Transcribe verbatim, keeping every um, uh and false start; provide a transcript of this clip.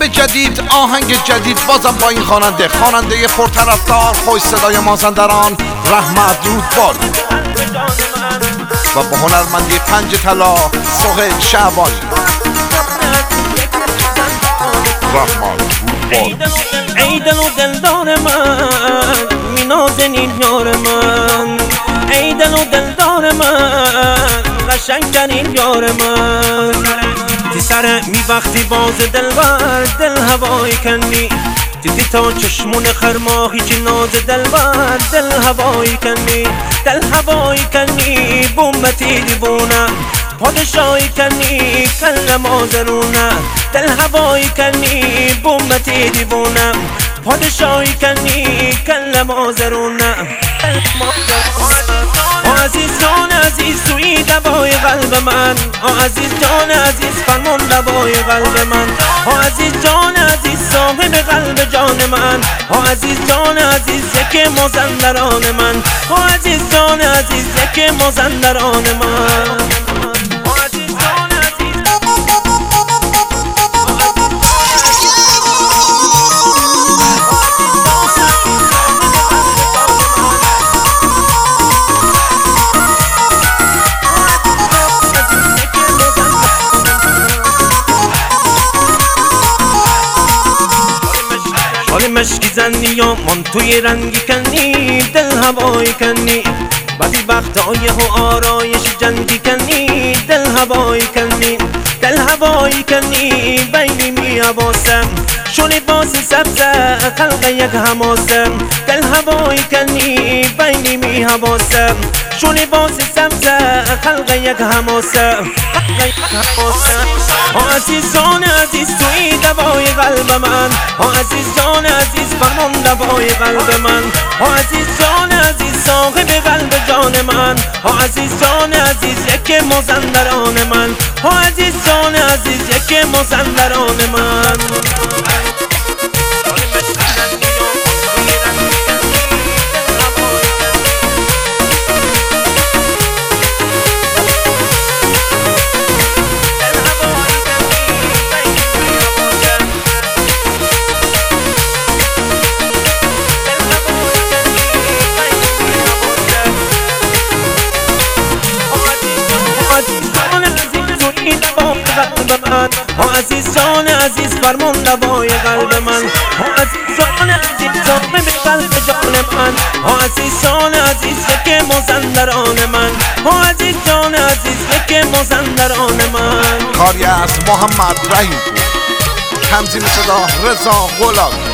به جدید، آهنگ جدید بازم با این خواننده خواننده پرطرفدار خوش صدای مازندران رحمت رودباری و با هنرمندی پنج طلا سهیل شعبانی. رحمت رودباری. ای دل و دلدار من می نازنین یار من، ای دل و دلدار من قشنگترین یار من. تی سر می وقتی باز دلبر دل هوای کنی، دیدی تا چشمون خرماهی که ناز دلبر دل هوای کنی، دل هوای کنی بومتی دیوونه پادشاهی کنی کل مازرونه، دل هوایی کنی بومتی دیوونه پادشاهی کنی کل مازرونه. آ عزیز جان عزیز توی دوای قلب من، آ عزیز جان عزیز فرمان دوای قلب من، آ عزیز جان عزیز صاحب قلب جان من، آ عزیز جان عزیز یک مازندران من، آ عزیز جان عزیز یک مازندران من. حال مشکی زنی یا من توی رنگی کنی دل هوایی کنی، بدی وقتای و آرایش جنگی کنی دل هوایی کنی، دل هوایی کنی بینی می حواسم شو لباس سبز خلق یک حماسم، دل هوایی کنی بینی می حواسم شو لباس سبز خلق یک حماسم. آ عزیز جان عزیز توی دوای قلب من، آ عزیز جان عزیز فرمان دوای قلب من، آ عزیز جان عزیز صاحب قلب جان من، آ عزیز جان عزیز یک مازندران من، آ عزیز جان عزیز یک مازندران من. آ عزیز جان عزیز فرمان دوای قلب من، آ عزیز جان عزیز صاحب قلب جان من، آ عزیز جان عزیز یک مازندران من، آ عزیز جان عزیز یک مازندران من. کاری از محمد رحیم پور، تنظیم صدا رضا غلام.